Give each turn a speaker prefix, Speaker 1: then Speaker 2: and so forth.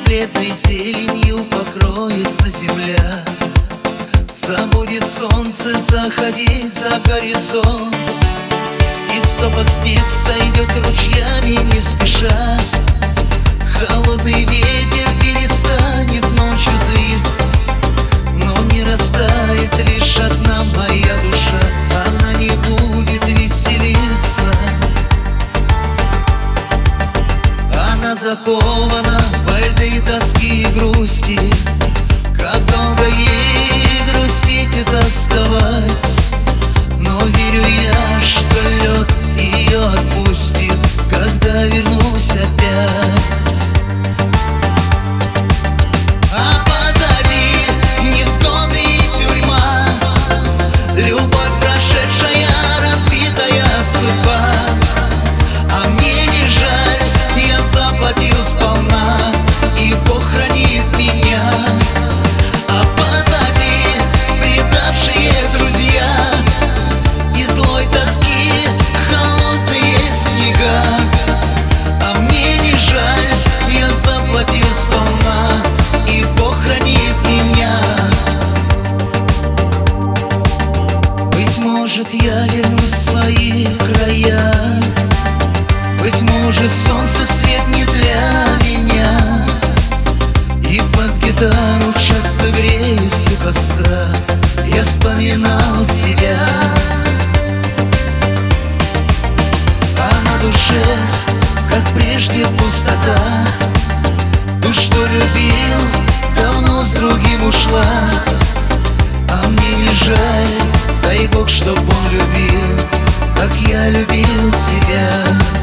Speaker 1: бесцветной зеленью покроется земля. Забудет солнце заходить за горизонт, и сопок снег сойдет ручьями не спеша. Холодный ветер перестанет ночью злиться, но не растает лишь одна моя душа. Она не будет веселиться, она закована во льды тоски и грусти. Как долго ей грустить и тосковать, но верю я, что лед ее отпустит, когда вернусь опять. А позади невзгоды и тюрьма, любовь прошедшая, разбитая судьба. А мне не жаль, я заплатил сполна, и Бог хранит меня. А позади предавшие друзья и злой тоски холодные снега. А мне не жаль, я заплатил сполна, и Бог хранит меня. Быть может, я вернусь в свои края, быть может, солнце свет не для меня, и под гитару часто греюсь у костра я вспоминал тебя. А на душе, как прежде, пустота. Ту, что любил, давно с другим ушла. А мне не жаль, дай Бог, чтоб он любил, как я любил тебя.